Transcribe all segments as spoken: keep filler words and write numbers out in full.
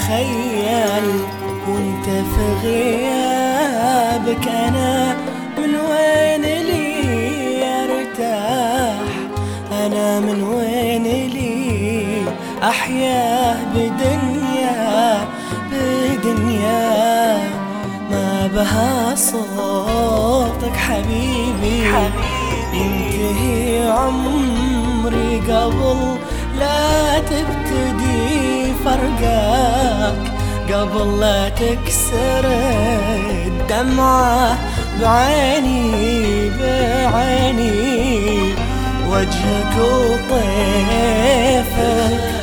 تخيل وانت في غيابك أنا من وين لي أرتاح، أنا من وين لي أحياه بدنيا بدنيا ما بها صوتك حبيبي. ينتهي عمري قبل لا تبتدي فرقاك، قبل لا تكسر الدمعة بعيني بعيني وجهك وطيفك.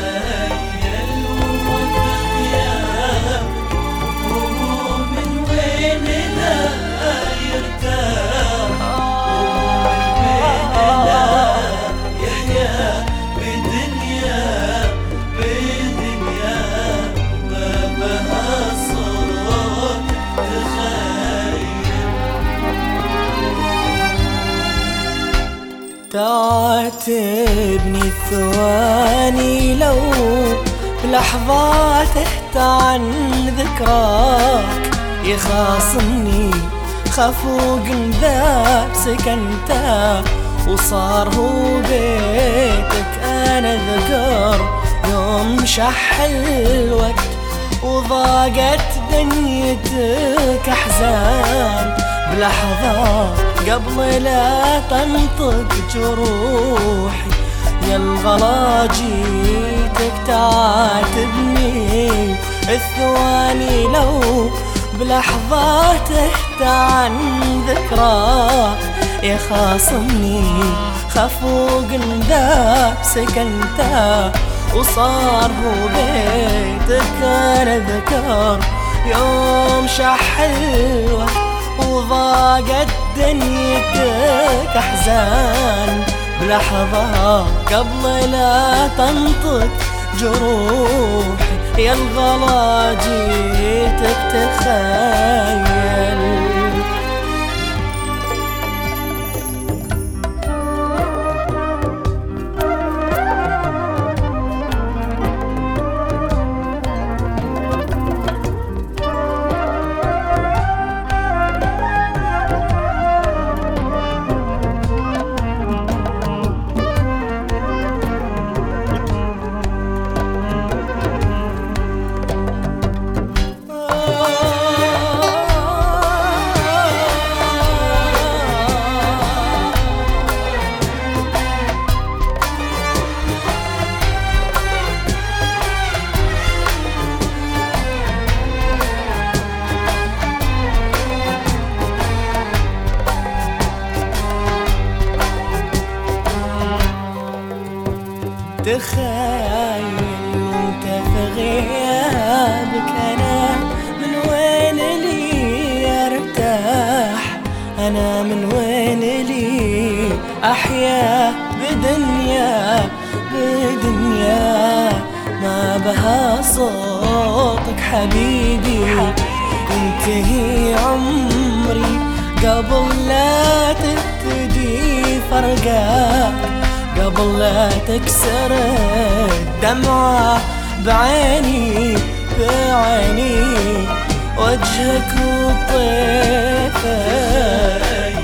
تعاتبني الثواني لو بلحظة تهت عن ذكراك، يخاصمني خفوق ذاب سكنته وصار هو بيتك. أنا ذكر يوم شح الوقت وضاقت دنيتك أحزان، بلحظة قبل لا تنطق جروحي يا الغلا جيتك تعاتبني. الثواني لو بلحظة تهت عن ذكراك، يخاصمني خفوق ذاب سكنته وصار هو بيتك. أنا ذكر يوم شح الوقت وضاقت دنيتك أحزان، بلحظة قبل لا تنطق جروحي يا الغلا جيتك تخيل. تخيل وانت في غيابك أنا من وين لي أرتاح، أنا من وين لي أحيا بدنيا بدنيا ما بها صوتك حبيبي. ينتهي عمري قبل لا تبتدي فرقاك، قبل لا تكسر الدمعة بعيني بعيني وجهك وطيفك.